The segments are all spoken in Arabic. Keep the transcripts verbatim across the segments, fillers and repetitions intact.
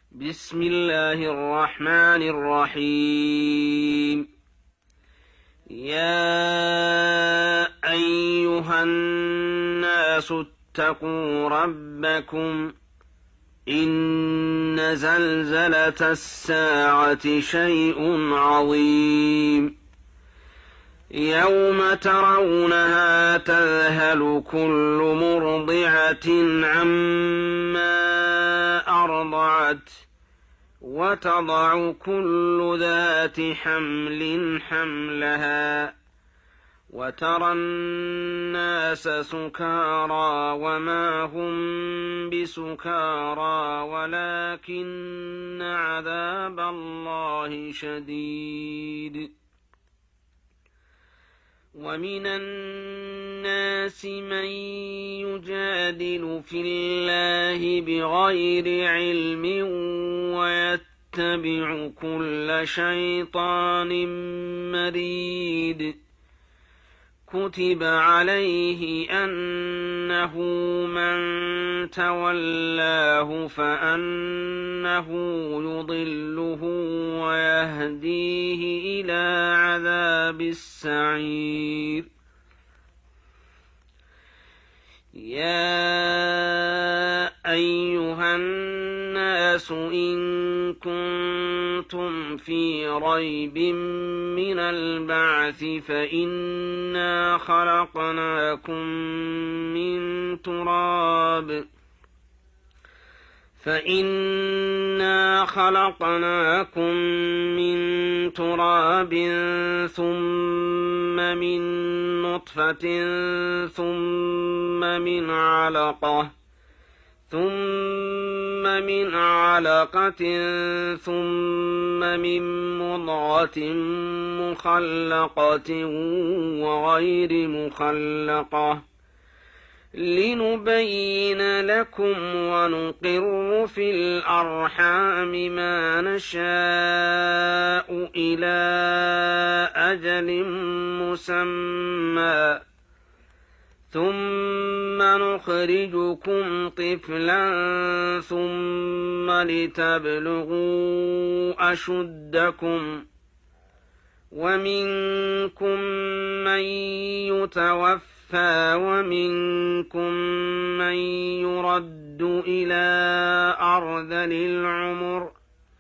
بسم الله الرحمن الرحيم. يا أيها الناس اتقوا ربكم إن زلزلة الساعة شيء عظيم يوم ترونها تذهل كل مرضعة عما أرضعت وتضع كل ذات حمل حملها وترى الناس سكارى وما هم بسكارى ولكن عذاب الله شديد. ومن الناس من يجادل في الله بغير علم ويتبع كل شيطان مريد. كتب عليه أنه من تولاه فأنه يضله ويهديه إلى عذاب السعير. يا أيها الناس إن كنتم في ريب من البعث فإنا خلقناكم من تراب فإنا خلقناكم من تراب ثم من نطفة ثم من علقة ثم من علقة ثم من مضغة مخلقة وغير مخلقة لنبين لكم ونقر في الأرحام ما نشاء إلى أجل مسمى ثم نخرجكم طفلا ثم لتبلغوا أشدكم ومنكم من يتوفى ومنكم من يرد إلى أرذل العمر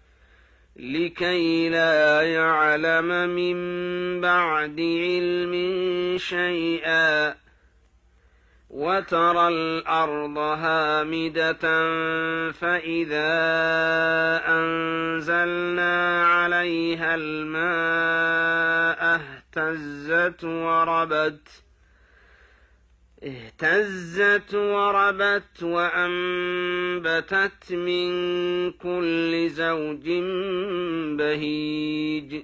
لكي لا يعلم من بعد علم شيئا. وترى الأرض هامدة فإذا أنزلنا عليها الماء اهتزت وربت اهتزت وربت وأنبتت من كل زوج بهيج.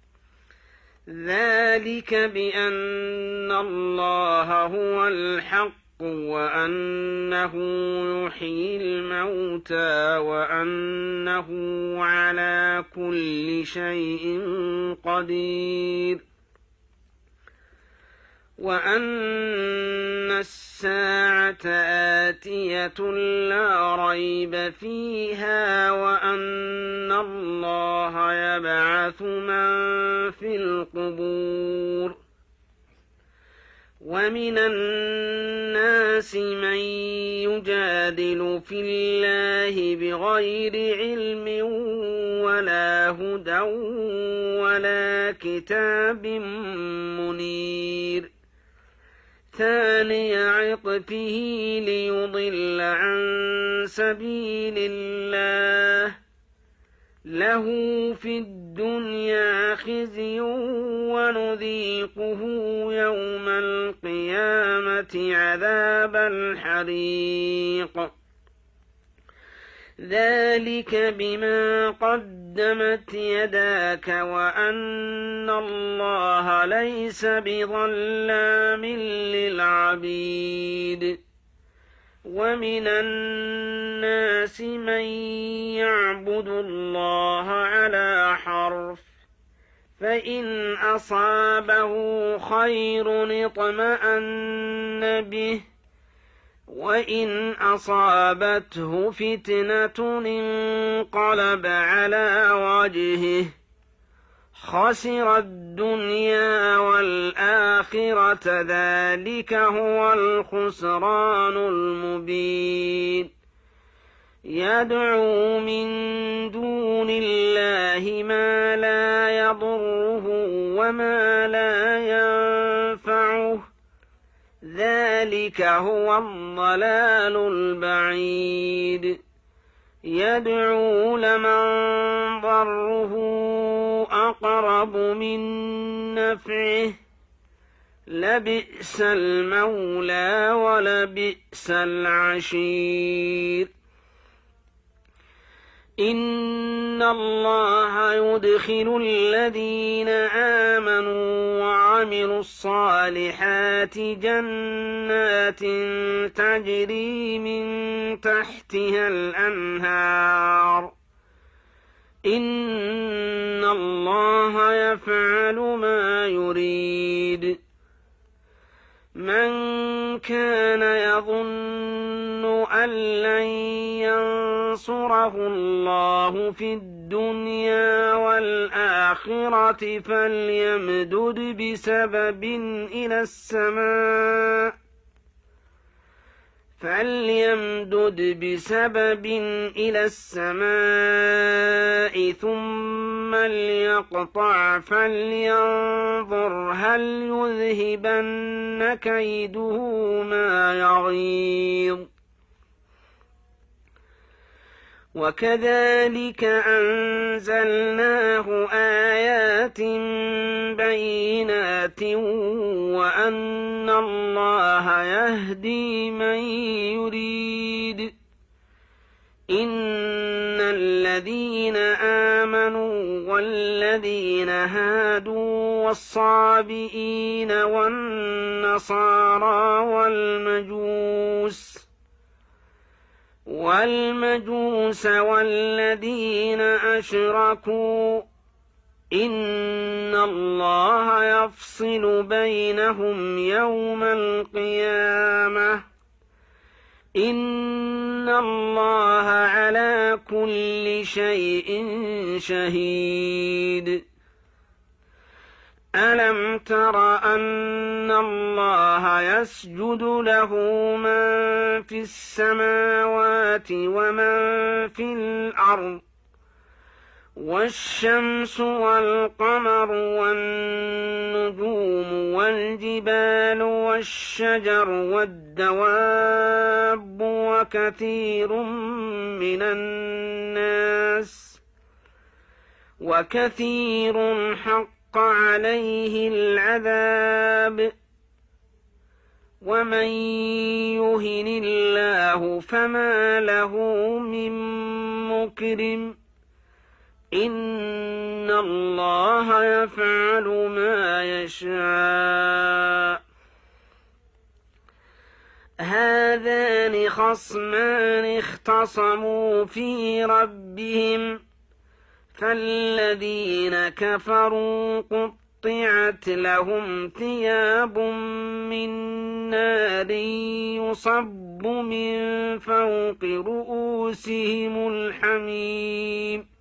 ذلك بأن الله هو الحق وأنه يحيي الموتى وأنه على كل شيء قدير وأن الساعة آتية لا ريب فيها وأن الله يبعث من في القبور. ومن الناس من يجادل في الله بغير علم ولا هدى ولا كتاب منير. ثاني عطفه ليضل عن سبيل الله له في الدنيا خزي ونذيقه يوم القيامة عذاب الحريق. ذلك بما قدمت يداك وأن الله ليس بظلام للعبيد. ومن الناس من يعبد الله على حرف فإن أصابه خير اطمأن به وإن أصابته فتنة انقلب على وجهه خسر الدنيا والآخرة ذلك هو الخسران المبين يدعو من دون الله ما لا يضره وما لا ينفعه ذلك هو الضلال البعيد يدعو لمن ضره أقرب من نفعه لبئس المولى ولبئس العشير إن الله يدخل الذين آمنوا وعملوا الصالحات جنات تجري من تحتها الأنهار إن الله يفعل ما يريد من كان يظن أن لن ينصره الله في الدنيا والآخرة فليمدد بسبب إلى السماء فليمدد بسبب إلى السماء ثم ليقطع فلينظر هل يذهبن كيده ما يغيظ وكذلك أنزلناه آيات بينات وأن الله يهدي من يريد إن الذين آمنوا والذين هادوا والصابئين والنصارى والمجوس والمجوس والذين أشركوا إن الله يفصل بينهم يوم القيامة إن الله على كل شيء شهيد ألم تر أن الله يسجد له من في السماوات ومن في الأرض والشمس والقمر والنجوم والجبال والشجر والدواب وكثير من الناس وكثير حق عليه العذاب ومن يهن الله فما له من مكرم إن الله يفعل ما يشاء هذان خصمان اختصموا في ربهم فالذين كفروا قطعت لهم ثياب من نار يصب من فوق رؤوسهم الحميم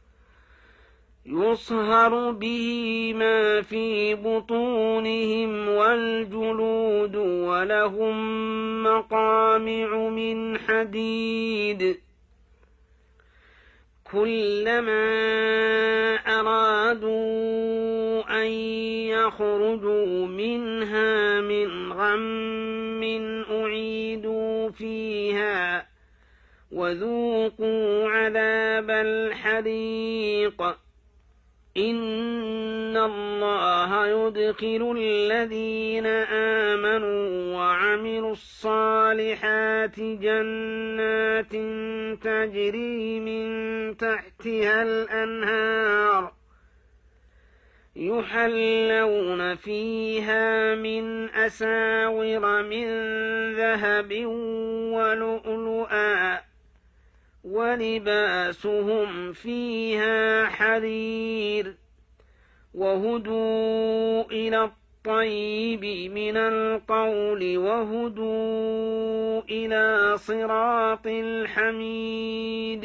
يصهر به ما في بطونهم والجلود ولهم مقامع من حديد كلما أرادوا أن يخرجوا منها من غم أعيدوا فيها وذوقوا عذاب الحريق إن الله يدخل الذين آمنوا وعملوا الصالحات جنات تجري من تحتها الأنهار يحلون فيها من أساور من ذهب ولؤلؤا ولباسهم فيها حرير وهدوا إلى الطيب من القول وهدوا إلى صراط الحميد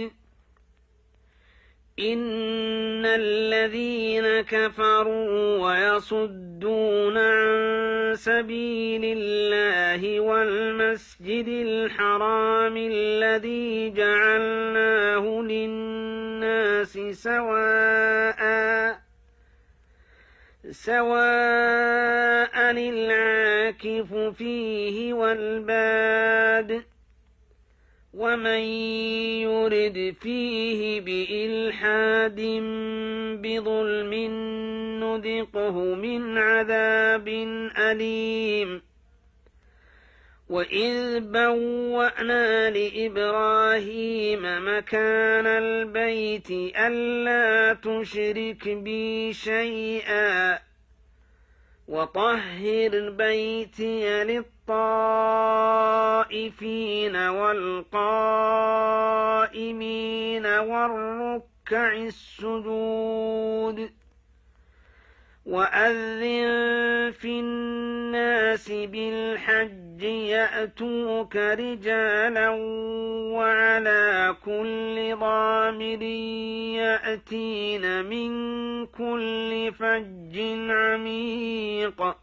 إن الذين كفروا ويصدون عن سبيل الله والمسجد الحرام الذي جعلناه للناس سواء سواء العاكف فيه والباد ومن يرد فيه بإلحاد بظلم نذقه من عذاب أليم وإذ بوأنا لإبراهيم مكان البيت ألا تشرك بي شيئا وطهر بيتي للطائفين والقائمين والركع السجود وأذن في الناس بالحج يأتوك رجالا وعلى كل ضامر يأتين من كل فج عميق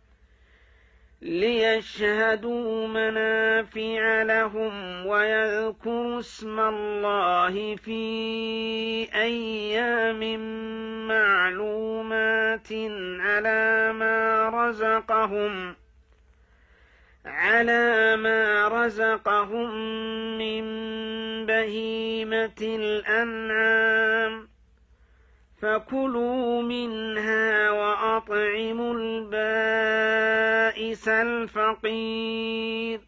ليشهدوا منافع لهم ويذكروا اسم الله في أيام معلومات على ما رزقهم على ما رزقهم من بهيمة الأنعام فكلوا منها وأطعموا البائس الفقير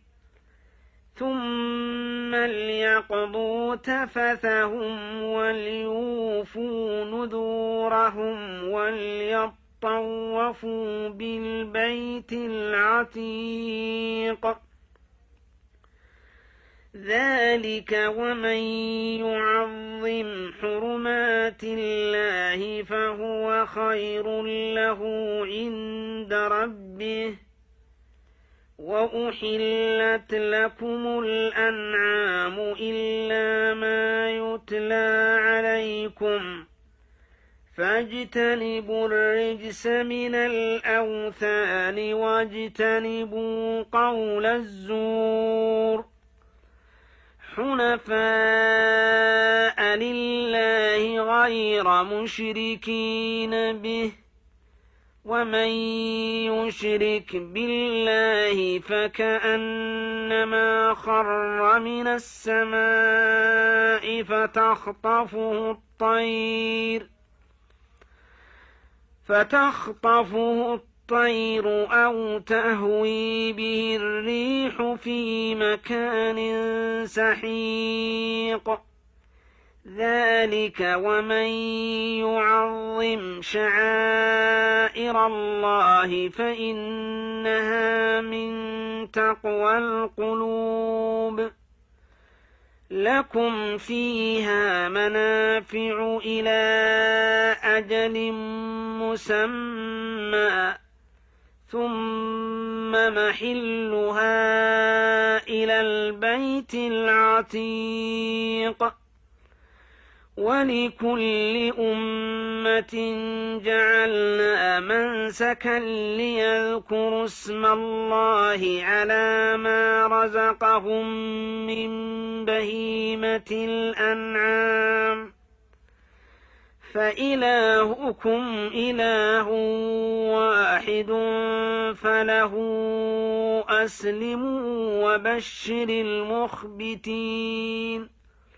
ثم ليقضوا تفثهم وليوفوا نذورهم وليطوفوا بالبيت العتيق ذلك ومن يعظم حرمات الله فهو خير له عند ربه وأحلت لكم الأنعام إلا ما يتلى عليكم فاجتنبوا الرجس من الأوثان واجتنبوا قول الزور حنفاء لله غير مشركين به ومن يشرك بالله فكأنما خر من السماء فتخطفه الطير فتخطفه الطير أو تهوي به الريح في مكان سحيق ذلك ومن يعظم شعائر الله فإنها من تقوى القلوب لكم فيها منافع إلى أجل مسمى ثم محلها إلى البيت العتيق ولكل أمة جعلنا منسكا ليذكروا اسم الله على ما رزقهم من بهيمة الأنعام فإلهكم إله واحد فله أسلموا وبشر المخبتين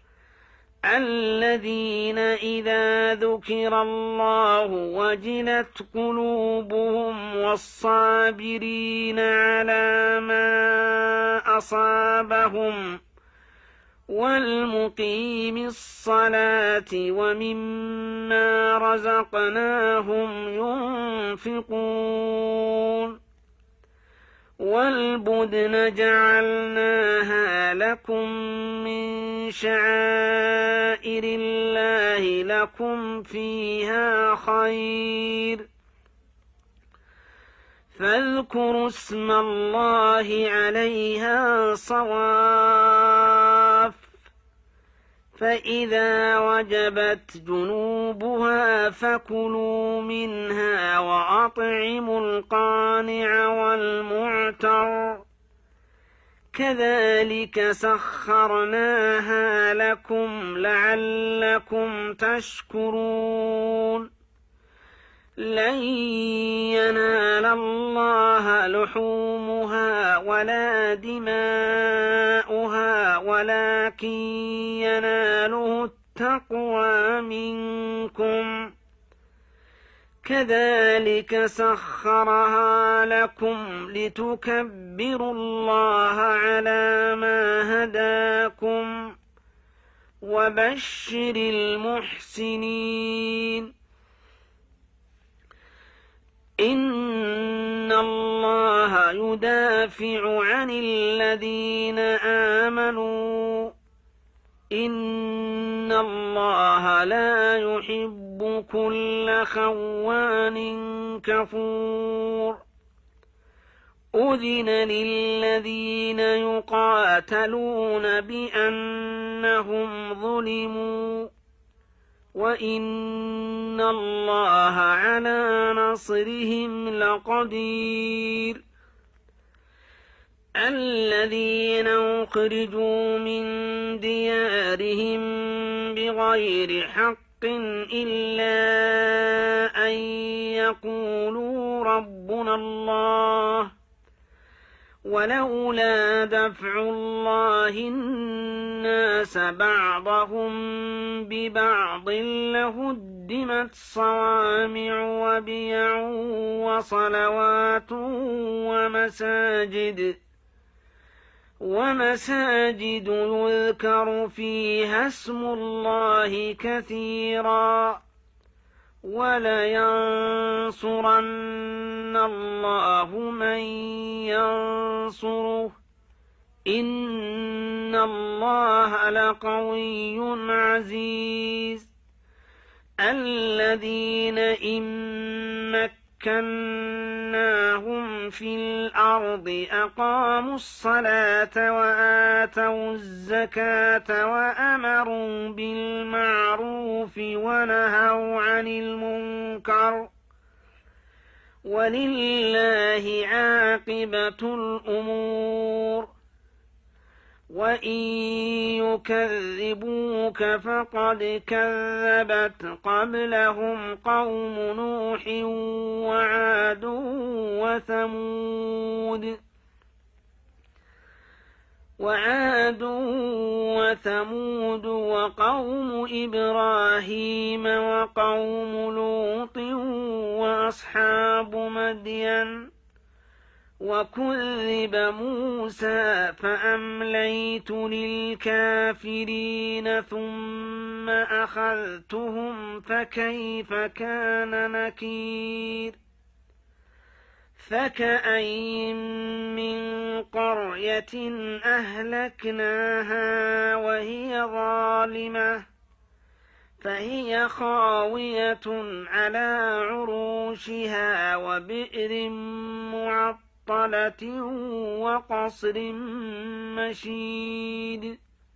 الذين إذا ذكر الله وجلت قلوبهم والصابرين على ما أصابهم والمقيم الصلاة ومما رزقناهم ينفقون والبدن جعلناها لكم من شعائر الله لكم فيها خير فاذكروا اسم الله عليها صواف فإذا وجبت جنوبها فكلوا منها وأطعموا القانع والمعتر كذلك سخرناها لكم لعلكم تشكرون لن ينال الله لحومها ولا دماؤها ولكن يناله التقوى منكم كذلك سخرها لكم لتكبروا الله على ما هداكم وبشر المحسنين إن الله يدافع عن الذين آمنوا إن الله لا يحب كل خوان كفور أذن للذين يقاتلون بأنهم ظلموا وإن الله على نصرهم لقدير الذين أخرجوا من ديارهم بغير حق إلا أن يقولوا ربنا الله ولولا دفع الله الناس بعضهم ببعض لهدمت صوامع وبيع وصلوات ومساجد ومساجد يذكر فيها اسم الله كثيرا ولينصرن الله من ينصره إن الله لقوي عزيز الذين إن مكناهم في الأرض أقاموا الصلاة وآتوا الزكاة وأمروا بالمعروف ونهوا عن المنكر ولله عاقبة الأمور وإن يكذبوك فقد كذبت قبلهم قوم نوح وعاد وثمود وعاد وثمود وقوم إبراهيم وقوم لوط وأصحاب مدين وكذب موسى فأمليت للكافرين ثم أخذتهم فكيف كان نكير فكأين من قرية أهلكناها وهي ظالمة فهي خاوية على عروشها وبئر معطلة وقصر مشيد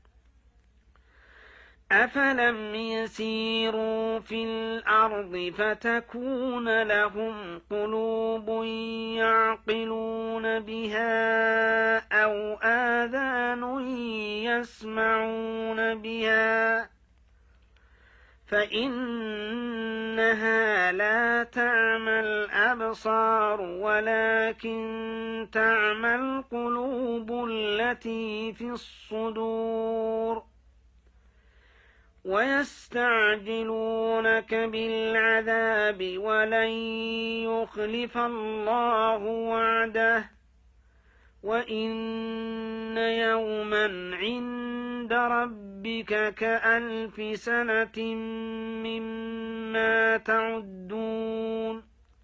أفلم يسيروا في الأرض فتكون لهم قلوب يعقلون بها أو آذان يسمعون بها فإنها لا تعمى الأبصار ولكن تعمى القلوب التي في الصدور ويستعجلونك بالعذاب ولن يخلف الله وعده وإن يوما عند ربك كألف سنة مما تعدون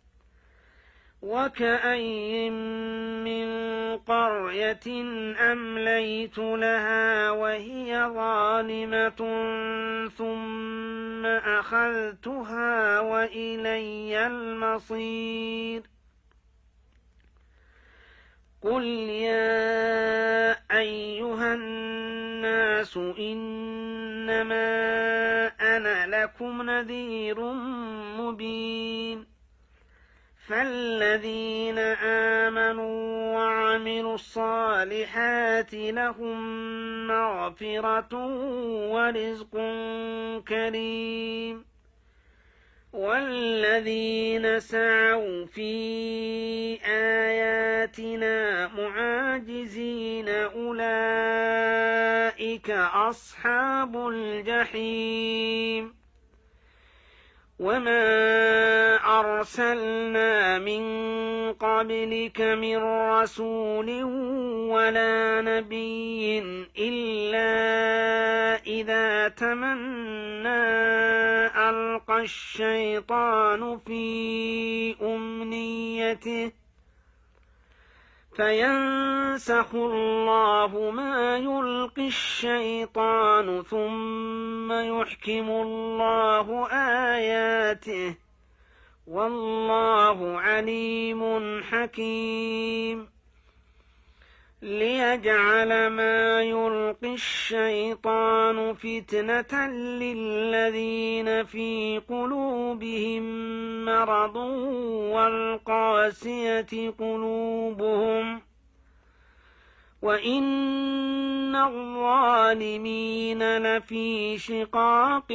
وكأين من قرية أمليت لها وهي ظالمة ثم أخذتها وإلي المصير قل يا أيها الناس إنما أنا لكم نذير مبين فالذين آمنوا وعملوا الصالحات لهم مغفرة ورزق كريم والذين سعوا في آياتنا معاجزين أولئك أصحاب الجحيم وما أرسلنا من قبلك من رسول ولا نبي إلا إذا تمنى ألقى الشيطان في أمنيته فينسخ الله ما يلقي الشيطان ثم يحكم الله آياته والله عليم حكيم ليجعل ما يلقي الشيطان فتنة للذين في قلوبهم مرض والقاسية قلوبهم وإن الظالمين لفي شقاق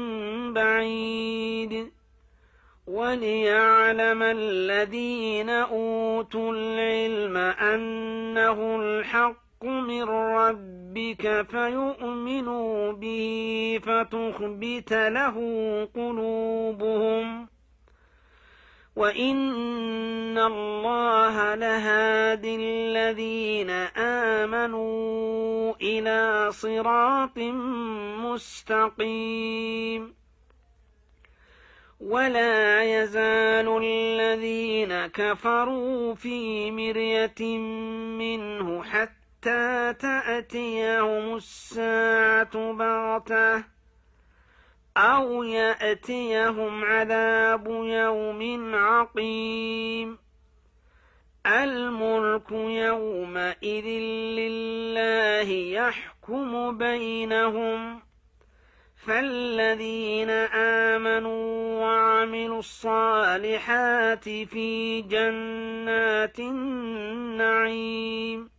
بعيد وليعلم الذين أوتوا العلم أنه الحق من ربك فيؤمنوا به فتخبت له قلوبهم وإن الله لهادي الذين آمنوا إلى صراط مستقيم ولا يزال الذين كفروا في مرية منه حتى تأتيهم الساعة بغتة أو يأتيهم عذاب يوم عقيم الملك يومئذ لله يحكم بينهم فالذين آمنوا وعملوا الصالحات في جنات النعيم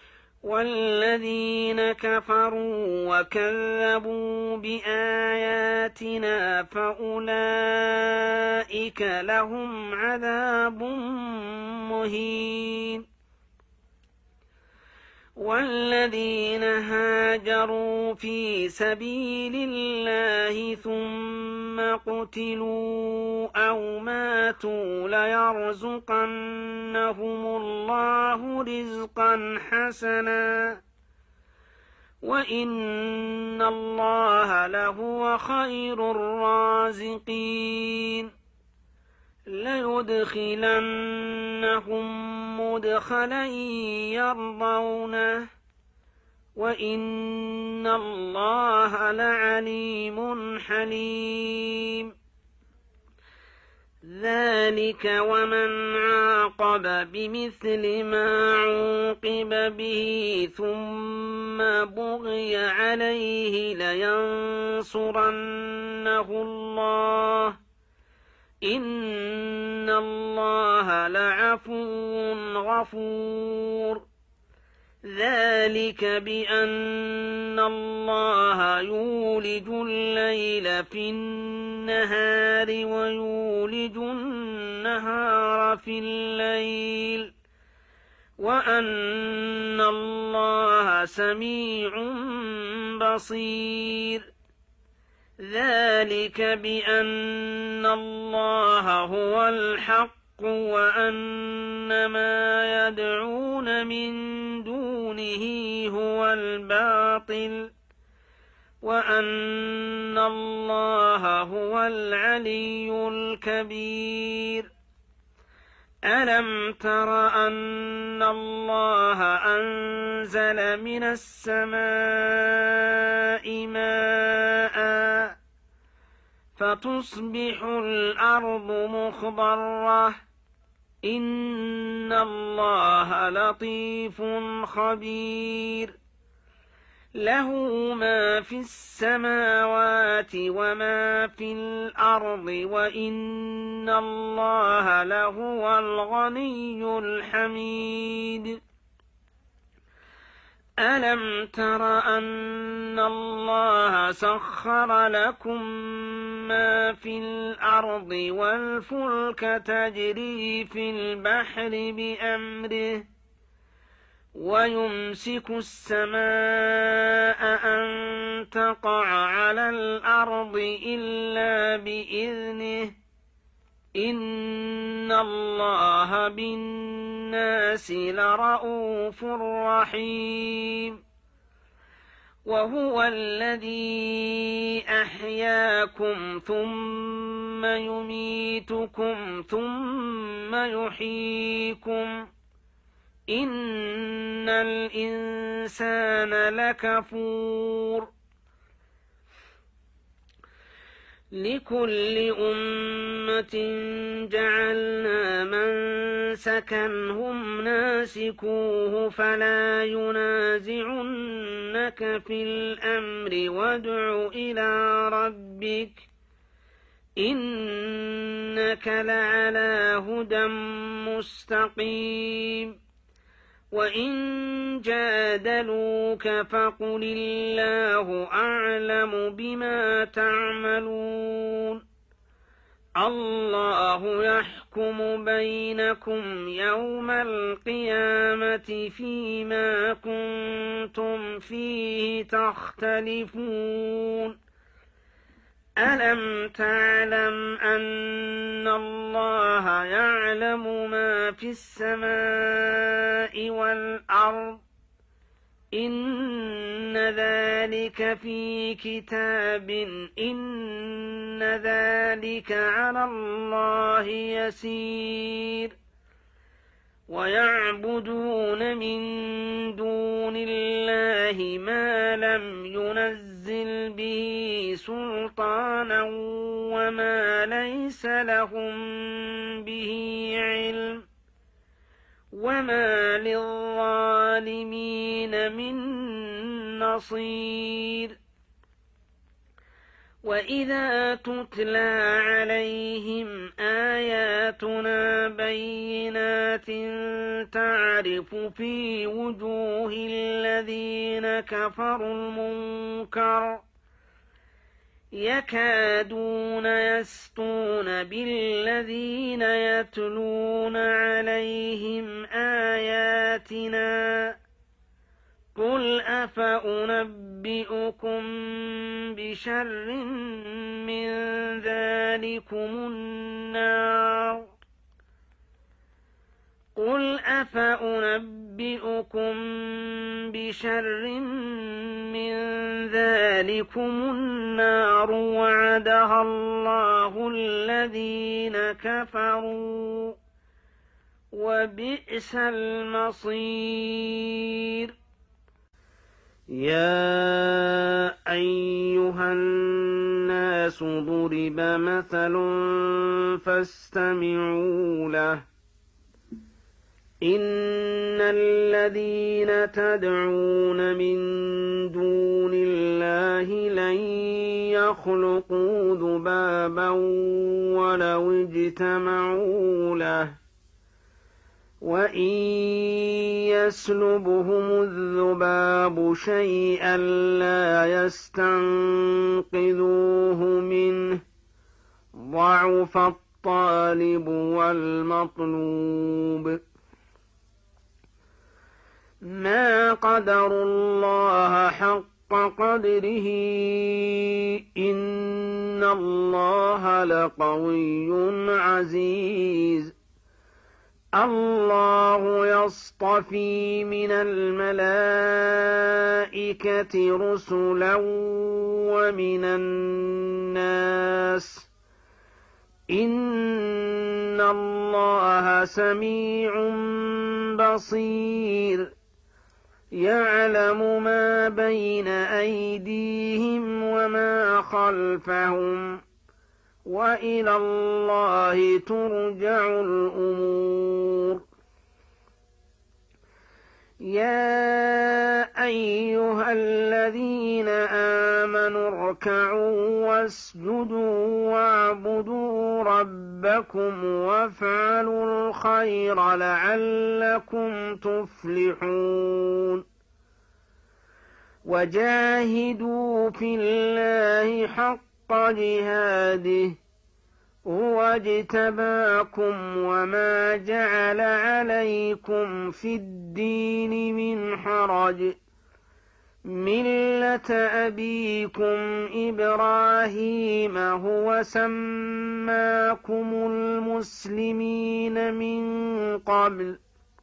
والذين كفروا وكذبوا بآياتنا فأولئك لهم عذاب مهين والذين هاجروا في سبيل الله ثم قتلوا أو ماتوا ليرزقنهم الله رزقا حسنا وإن الله لهو خير الرازقين ليدخلنهم مدخلا يرضونه وإن الله لعليم حليم ذلك ومن عاقب بمثل ما عوقب به ثم بغي عليه لينصرنه الله إن الله لعفو غفور ذلك بأن الله يولج الليل في النهار ويولج النهار في الليل وأن الله سميع بصير ذلك بأن الله هو الحق وأن ما يدعون من دونه هو الباطل وأن الله هو العلي الكبير ألم تر أن الله أنزل من السماء ماء فتصبح الأرض مخضرة إن الله لطيف خبير له ما في السماوات وما في الأرض وإن الله لهو الغني الحميد ألم تر أن الله سخر لكم ما في الأرض والفلك تجري في البحر بأمره ويمسك السماء أن تقع على الأرض إلا بإذنه إن الله بالناس لرءوف رحيم وهو الذي أحياكم ثم يميتكم ثم يحييكم إن الإنسان لكفور لكل أمة جعلنا منسكا هم ناسكوه فلا ينازعنك في الأمر وادع إلى ربك إنك لعلى هدى مستقيم وإن جادلوك فقل الله أعلم بما تعملون الله يحكم بينكم يوم القيامة فيما كنتم فيه تختلفون ألم تعلم أن الله يعلم ما في السماء والأرض إن ذلك في كتاب إن ذلك على الله يسير ويعبدون من دون الله ما لم ينزل به سلطانا وما ليس لهم به علم وما للظالمين من نصير وإذا تتلى عليهم آياتنا بينات تعرف في وجوه الذين كفروا المنكر يكادون يسطون بالذين يتلون عليهم آياتنا قل أفأنبئكم بشر من ذلكم النار قل أفأنبئكم بشر من ذلكم النار وعدها الله الذين كفروا وبئس المصير يا أيها الناس ضرب مثل فاستمعوا له إن الذين تدعون من دون الله لن يخلقوا ذبابا ولو اجتمعوا له وإن يسلبهم الذباب شيئا لا يستنقذوه منه ضعف الطالب والمطلوب ما قدروا الله حق قدره إن الله لقوي عزيز الله يصطفي من الملائكة رسلا ومن الناس إن الله سميع بصير يعلم ما بين أيديهم وما خلفهم وإلى الله ترجع الأمور. يا أيها الذين آمنوا اركعوا واسجدوا واعبدوا ربكم وافعلوا الخير لعلكم تفلحون. وجاهدوا في الله حق جهاده هو اجتباكم وما جعل عليكم في الدين من حرج ملة أبيكم إبراهيم هو سماكم المسلمين من قبل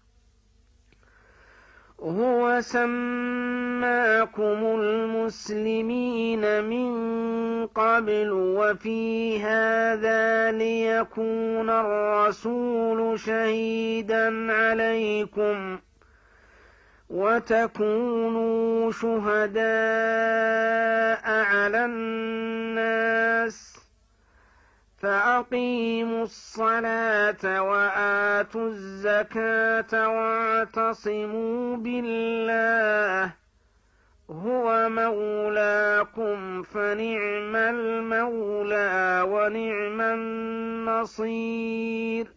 هو سماكم المسلمين من قبل وفي هذا ليكون الرسول شهيدا عليكم وتكونوا شهداء على الناس فأقيموا الصلاة وآتوا الزكاة واعتصموا بالله هو مولاكم فنعم المولى ونعم النصير.